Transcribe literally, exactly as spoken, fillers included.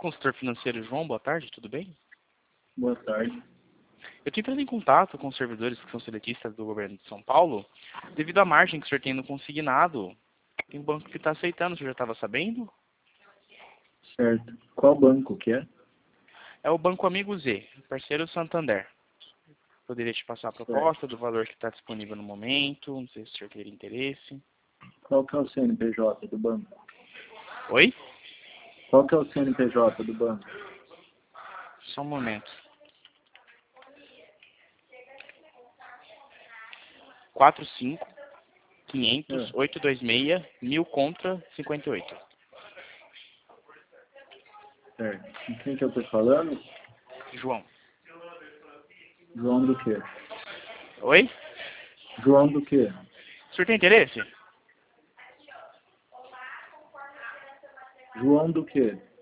Consultor financeiro João, boa tarde, tudo bem? Boa tarde. Eu estou entrando em contato com os servidores que são seletistas do governo de São Paulo, devido à margem que o senhor tem no consignado. Tem um banco que está aceitando, o senhor já estava sabendo? Certo. Qual banco que é? É o Banco Amigo Z, parceiro Santander. Poderia te passar a proposta do valor que está disponível no momento, não sei se o senhor teria interesse. Qual que é o C N P J do banco? Oi? Qual que é o C N P J do banco? Só um momento. quatro cinco, quinhentos, oitocentos e vinte e seis, mil contra cinquenta e oito. Certo. Com quem que eu tô falando? João. João do quê? Oi? João do quê? O senhor tem interesse? João do quê?